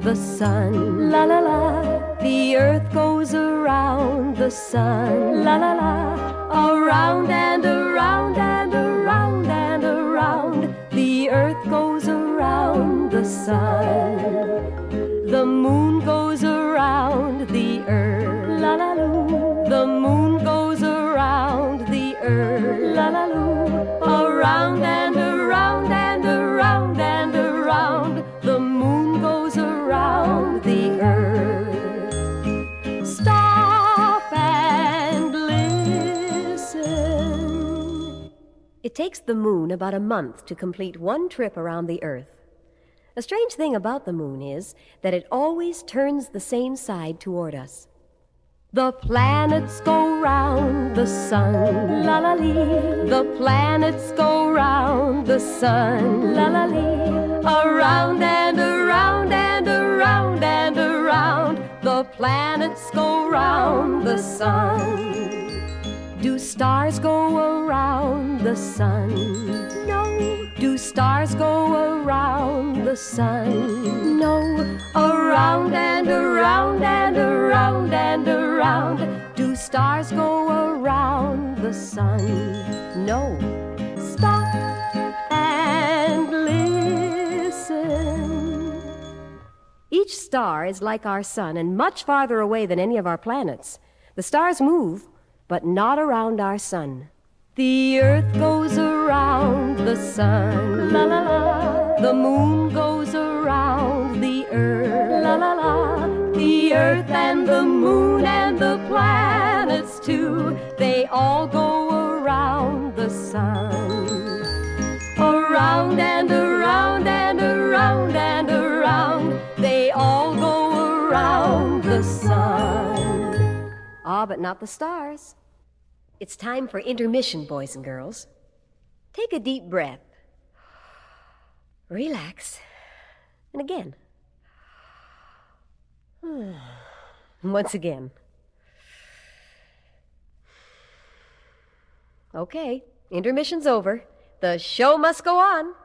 the sun, la la la. The earth goes around the sun, la la la. Around and around and around and around. The earth goes around the sun. The moon goes around the earth, la la loo. The moon goes around the earth, la la loo. Around and around and around and around. The moon goes around the earth. Stop and listen. It takes the moon about a month to complete one trip around the earth. A strange thing about the moon is that it always turns the same side toward us. The planets go round the sun, la la lee. The planets go round the sun, la la lee. Around and around and around and around. The planets go round the sun. Do stars go around the sun? No. Do stars go around the sun? No. Around and around and around and around. Do stars go around the sun? No. Stop and listen. Each star is like our sun and much farther away than any of our planets. The stars move, but not around our sun. The earth goes around the sun, la la la. The moon goes around the earth, la la la. The earth and the moon and the planets too, they all go around the sun. Around and around and around and around, they all go around the sun. Ah, but not the stars. It's time for intermission, boys and girls. Take a deep breath. Relax. And again. Once again. Okay, intermission's over. The show must go on.